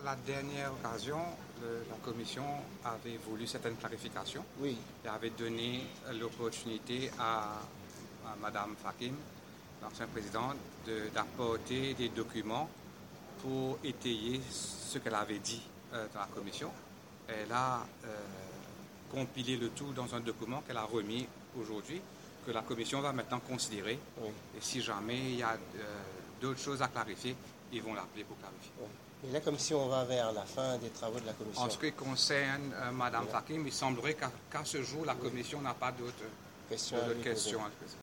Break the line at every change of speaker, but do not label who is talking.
la dernière occasion, la Commission avait voulu certaines clarifications.
Oui.
Et avait donné l'opportunité à Mme Fakim, l'ancienne présidente, d'apporter des documents pour étayer ce qu'elle avait dit dans la Commission. Elle a compilé le tout dans un document qu'elle a remis aujourd'hui, que la Commission va maintenant considérer. Oui. Et si jamais il y a d'autres choses à clarifier, ils vont l'appeler pour clarifier.
Oui. Et là, comme si on va vers la fin des travaux de la Commission.
En ce qui concerne Mme Fakim, il semblerait qu'à ce jour, la Commission n'a pas d'autres questions à poser.